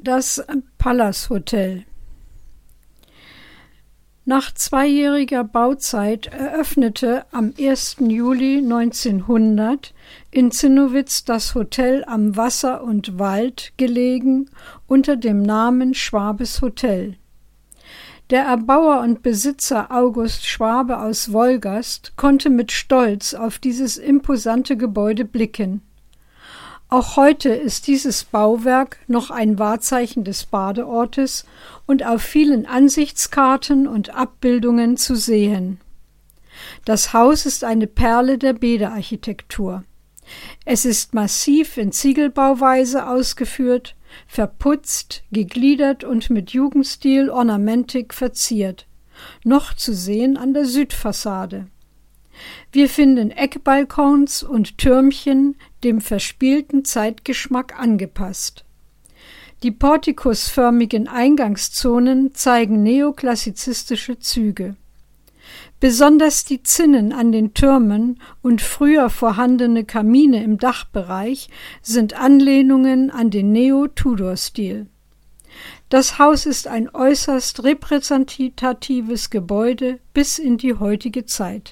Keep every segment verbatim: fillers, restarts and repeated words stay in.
Das Pallas Hotel. Nach zweijähriger Bauzeit eröffnete am ersten Juli neunzehnhundert in Zinnowitz das Hotel am Wasser und Wald gelegen unter dem Namen Schwabes Hotel. Der Erbauer und Besitzer August Schwabe aus Wolgast konnte mit Stolz auf dieses imposante Gebäude blicken. Auch heute ist dieses Bauwerk noch ein Wahrzeichen des Badeortes und auf vielen Ansichtskarten und Abbildungen zu sehen. Das Haus ist eine Perle der Bäderarchitektur. Es ist massiv in Ziegelbauweise ausgeführt, verputzt, gegliedert und mit Jugendstil Ornamentik verziert, noch zu sehen an der Südfassade. Wir finden Eckbalkons und Türmchen dem verspielten Zeitgeschmack angepasst. Die portikusförmigen Eingangszonen zeigen neoklassizistische Züge. Besonders die Zinnen an den Türmen und früher vorhandene Kamine im Dachbereich sind Anlehnungen an den Neo-Tudor-Stil. Das Haus ist ein äußerst repräsentatives Gebäude bis in die heutige Zeit.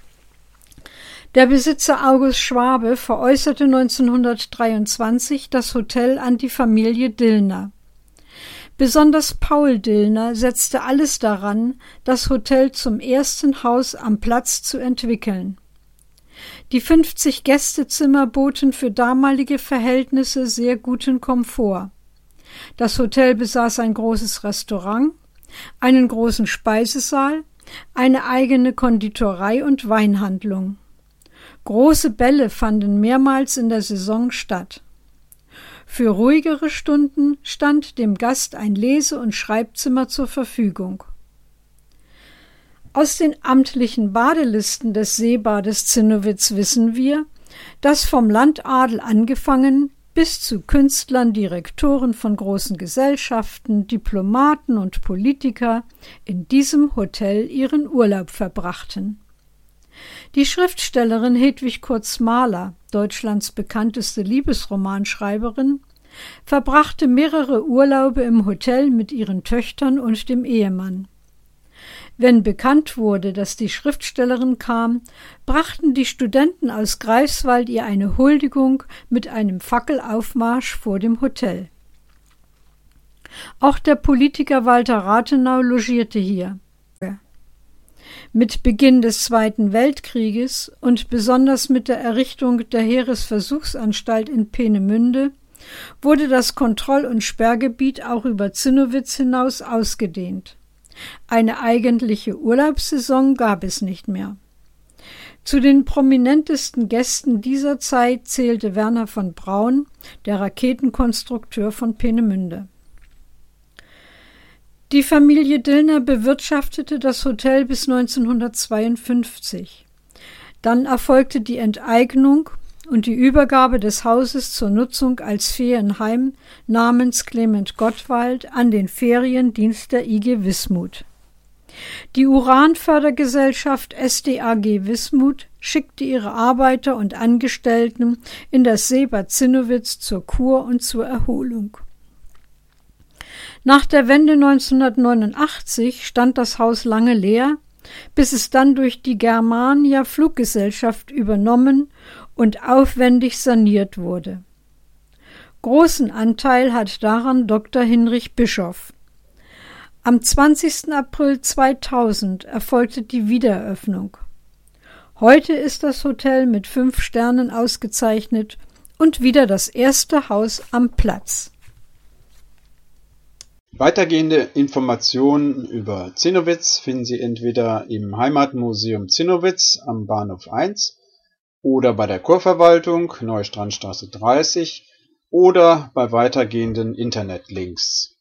Der Besitzer August Schwabe veräußerte neunzehnhundertdreiundzwanzig das Hotel an die Familie Dillner. Besonders Paul Dillner setzte alles daran, das Hotel zum ersten Haus am Platz zu entwickeln. Die fünfzig Gästezimmer boten für damalige Verhältnisse sehr guten Komfort. Das Hotel besaß ein großes Restaurant, einen großen Speisesaal, eine eigene Konditorei und Weinhandlung. Große Bälle fanden mehrmals in der Saison statt. Für ruhigere Stunden stand dem Gast ein Lese- und Schreibzimmer zur Verfügung. Aus den amtlichen Badelisten des Seebades Zinnowitz wissen wir, dass vom Landadel angefangen bis zu Künstlern, Direktoren von großen Gesellschaften, Diplomaten und Politiker in diesem Hotel ihren Urlaub verbrachten. Die Schriftstellerin Hedwig Kurz-Mahler, Deutschlands bekannteste Liebesromanschreiberin, verbrachte mehrere Urlaube im Hotel mit ihren Töchtern und dem Ehemann. Wenn bekannt wurde, dass die Schriftstellerin kam, brachten die Studenten aus Greifswald ihr eine Huldigung mit einem Fackelaufmarsch vor dem Hotel. Auch der Politiker Walter Rathenau logierte hier. Mit Beginn des Zweiten Weltkrieges und besonders mit der Errichtung der Heeresversuchsanstalt in Peenemünde wurde das Kontroll- und Sperrgebiet auch über Zinnowitz hinaus ausgedehnt. Eine eigentliche Urlaubssaison gab es nicht mehr. Zu den prominentesten Gästen dieser Zeit zählte Werner von Braun, der Raketenkonstrukteur von Peenemünde. Die Familie Dillner bewirtschaftete das Hotel bis neunzehnhundertzweiundfünfzig. Dann erfolgte die Enteignung und die Übergabe des Hauses zur Nutzung als Ferienheim namens Clement Gottwald an den Feriendienst der I G Wismut. Die Uranfördergesellschaft S D A G Wismut schickte ihre Arbeiter und Angestellten in das Seebad Zinnowitz zur Kur und zur Erholung. Nach der Wende neunzehnhundertneunundachtzig stand das Haus lange leer, bis es dann durch die Germania Fluggesellschaft übernommen und aufwendig saniert wurde. Großen Anteil hat daran Doktor Hinrich Bischoff. Am zwanzigsten April zweitausend erfolgte die Wiedereröffnung. Heute ist das Hotel mit fünf Sternen ausgezeichnet und wieder das erste Haus am Platz. Weitergehende Informationen über Zinnowitz finden Sie entweder im Heimatmuseum Zinnowitz am Bahnhof eins oder bei der Kurverwaltung Neue Strandstraße dreißig oder bei weitergehenden Internetlinks.